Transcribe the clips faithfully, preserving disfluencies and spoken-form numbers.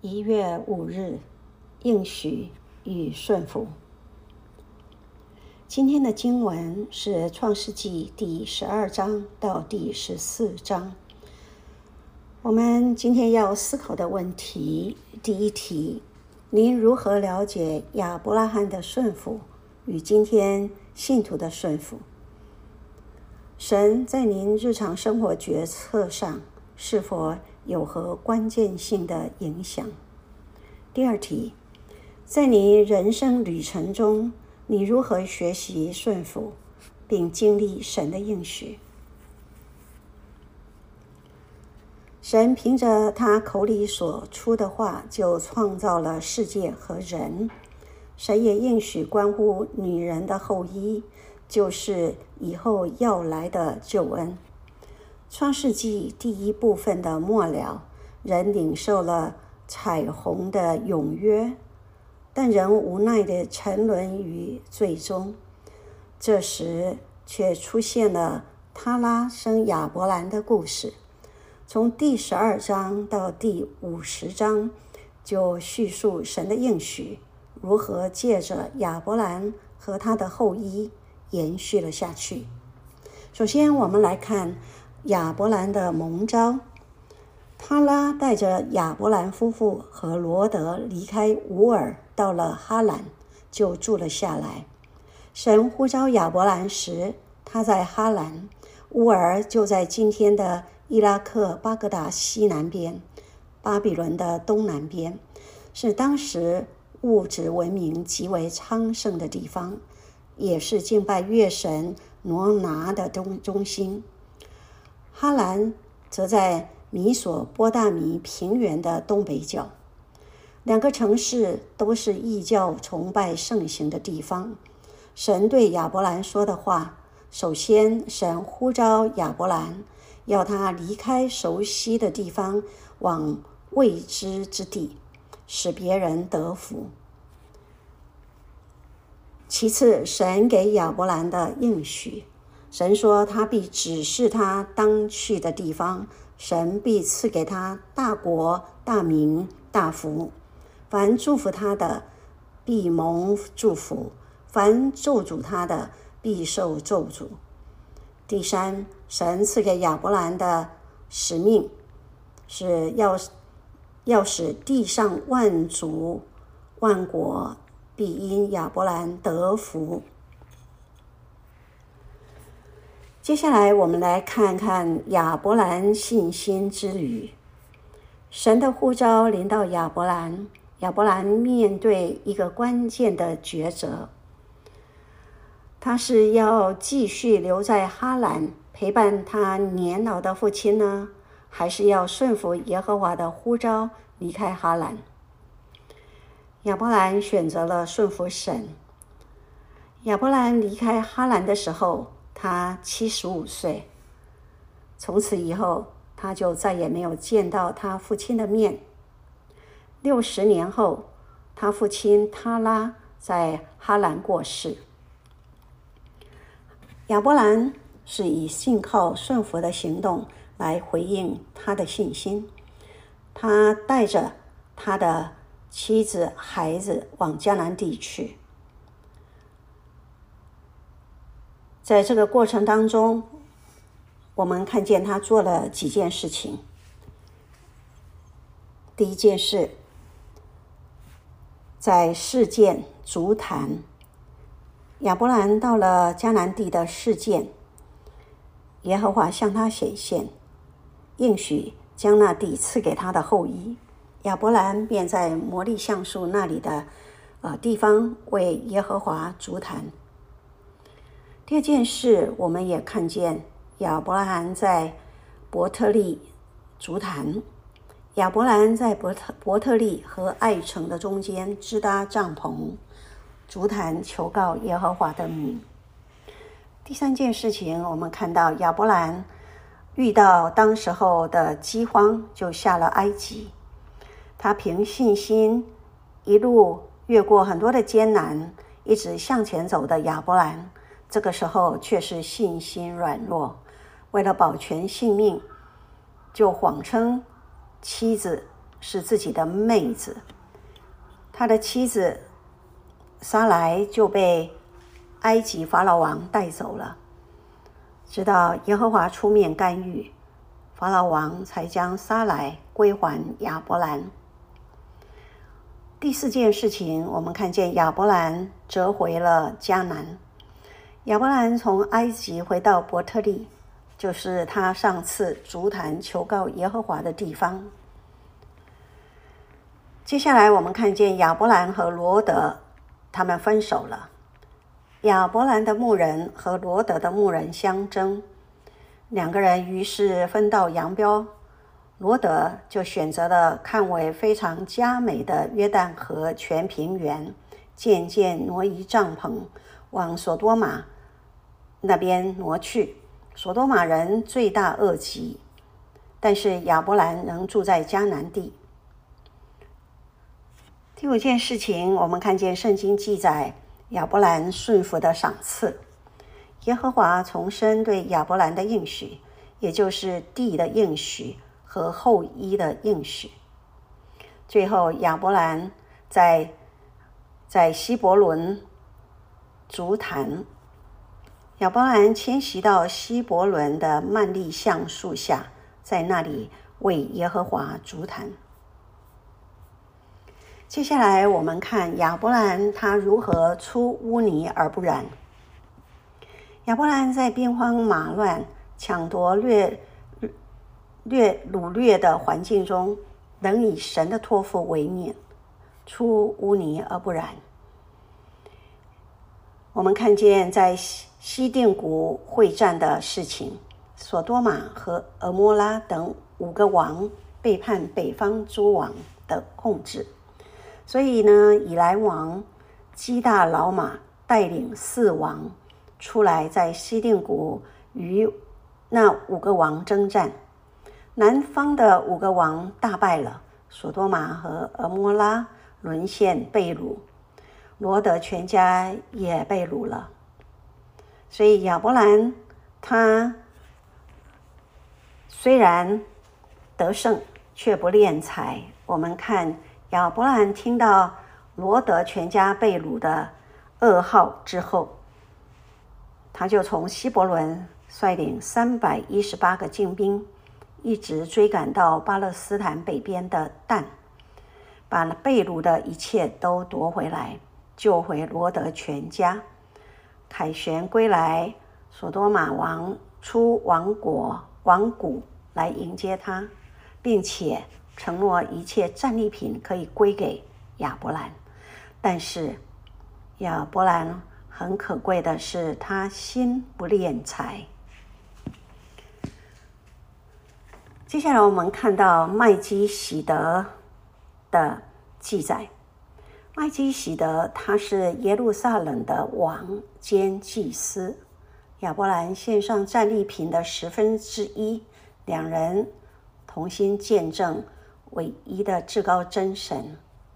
一月五日，应许与顺服。今天的经文是创世纪第十二章到第十四章。我们今天要思考的问题，第一题，您如何了解亚伯拉罕的顺服与今天信徒的顺服？神在您日常生活决策上是否有何关键性的影响？第二题，在你人生旅程中，你如何学习顺服，并经历神的应许？神凭着他口里所出的话，就创造了世界和人。神也应许关乎女人的后裔，就是以后要来的救恩。创世纪第一部分的末了，人领受了彩虹的永约，但人无奈地沉沦于罪中。这时却出现了他拉生亚伯兰的故事。从第十二章到第五十章，就叙述神的应许如何借着亚伯兰和他的后裔延续了下去。首先，我们来看亚伯兰的蒙召。他拉带着亚伯兰夫妇和罗德离开乌尔，到了哈兰，就住了下来。神呼召亚伯兰时，他在哈兰，乌尔就在今天的伊拉克巴格达西南边，巴比伦的东南边，是当时物质文明极为昌盛的地方，也是敬拜月神挪拿的中中心。哈兰则在米索波大米平原的东北角，两个城市都是异教崇拜盛行的地方。神对亚伯兰说的话，首先神呼召亚伯兰，要他离开熟悉的地方，往未知之地，使别人得福。其次，神给亚伯兰的应许，神说他必指示他当去的地方，神必赐给他大国、大名、大福。凡祝福他的，必蒙祝福；凡咒诅他的，必受咒诅。第三，神赐给亚伯兰的使命是要要使地上万族万国必因亚伯兰得福。接下来我们来看看亚伯兰信心之旅。神的呼召临到亚伯兰，亚伯兰面对一个关键的抉择，他是要继续留在哈兰陪伴他年老的父亲呢，还是要顺服耶和华的呼召离开哈兰？亚伯兰选择了顺服神。亚伯兰离开哈兰的时候，他七十五岁。从此以后，他就再也没有见到他父亲的面。六十年后，他父亲他拉在哈兰过世。亚伯兰是以信靠顺服的行动来回应他的信心。他带着他的妻子、孩子往迦南地去。在这个过程当中，我们看见他做了几件事情。第一件事，在示剑足坛，亚伯兰到了迦南地的示剑，耶和华向他显现，应许将那地赐给他的后裔。亚伯兰便在摩利橡树那里的呃地方为耶和华足坛。第二件事，我们也看见亚伯拉罕在伯特利足坛。亚伯兰在伯特伯特利和爱城的中间支搭帐篷，足坛求告耶和华的名。第三件事情，我们看到亚伯兰遇到当时候的饥荒，就下了埃及。他凭信心一路越过很多的艰难，一直向前走的亚伯兰，这个时候却是信心软弱，为了保全性命，就谎称妻子是自己的妹子，他的妻子撒莱就被埃及法老王带走了，直到耶和华出面干预，法老王才将撒莱归还亚伯兰。第四件事情，我们看见亚伯兰折回了迦南。亚伯兰从埃及回到伯特利，就是他上次足坛求告耶和华的地方。接下来我们看见亚伯兰和罗得他们分手了。亚伯兰的牧人和罗得的牧人相争，两个人于是分道扬镳。罗得就选择了看为非常佳美的约旦河全平原，渐渐挪移帐篷往所多玛那边挪去。所多玛人罪大恶极，但是亚伯兰仍住在迦南地。第五件事情，我们看见圣经记载亚伯兰顺服的赏赐。耶和华重申对亚伯兰的应许，也就是地的应许和后裔的应许。最后亚伯兰在在希伯伦足坛，亚伯兰迁徙到希伯伦的曼利橡树下，在那里为耶和华足坛。接下来我们看亚伯兰他如何出污泥而不染。亚伯兰在兵荒马乱、抢夺掠掠掳掠的环境中，能以神的托付为念，出污泥而不染。我们看见在西定谷会战的事情，所多玛和俄摩拉等五个王背叛北方诸王的控制，所以呢，以来王基大老马带领四王出来，在西定谷与那五个王征战。南方的五个王大败了，所多玛和俄摩拉沦陷被掳，罗得全家也被掳了。所以亚伯兰他虽然得胜，却不敛财。我们看亚伯兰听到罗得全家被掳的噩耗之后，他就从希伯伦率领三百一十八个精兵，一直追赶到巴勒斯坦北边的但，把被掳的一切都夺回来，救回罗得全家。凯旋归来，所多玛王出王国王谷来迎接他，并且承诺一切战利品可以归给亚伯兰。但是亚伯兰很可贵的是，他心不敛财。接下来我们看到麦基洗德的记载。麦基洗德他是耶路撒冷的王兼祭司，亚伯兰献上战利品的十分之一，两人同心见证唯一的至高真神。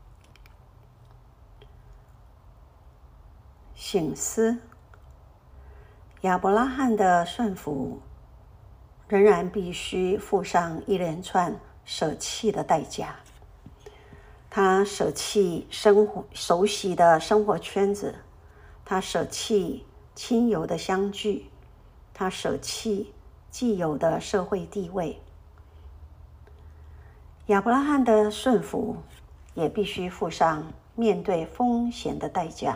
省思，亚伯拉罕的顺服仍然必须付上一连串舍弃的代价。他舍弃生活熟悉的生活圈子，他舍弃亲友的相聚，他舍弃既有的社会地位。亚伯拉罕的顺服也必须付上面对风险的代价。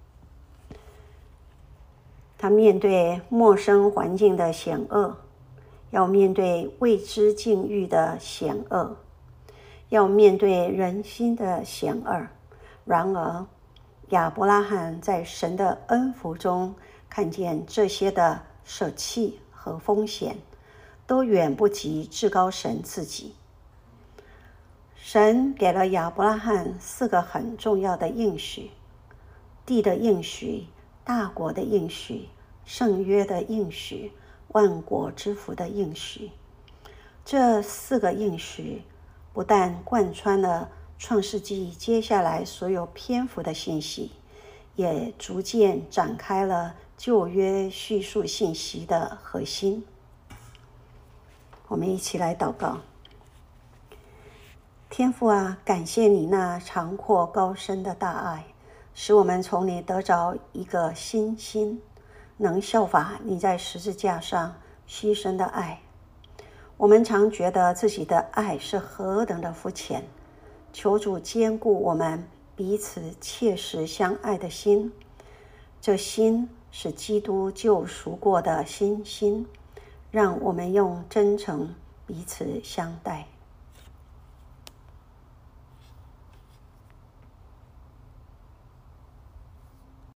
他面对陌生环境的险恶，要面对未知境遇的险恶，要面对人心的险恶。然而亚伯拉罕在神的恩福中看见这些的舍弃和风险都远不及至高神自己。神给了亚伯拉罕四个很重要的应许：地的应许，大国的应许，圣约的应许，万国之福的应许。这四个应许不但贯穿了创世纪接下来所有篇幅的信息，也逐渐展开了旧约叙述信息的核心。我们一起来祷告。 天父啊，感谢你那长阔高深的大爱，使我们从你得着一个新心，能效法你在十字架上牺牲的爱。我们常觉得自己的爱是何等的肤浅，求主坚固我们彼此切实相爱的心，这心是基督救赎过的新心，让我们用真诚彼此相待。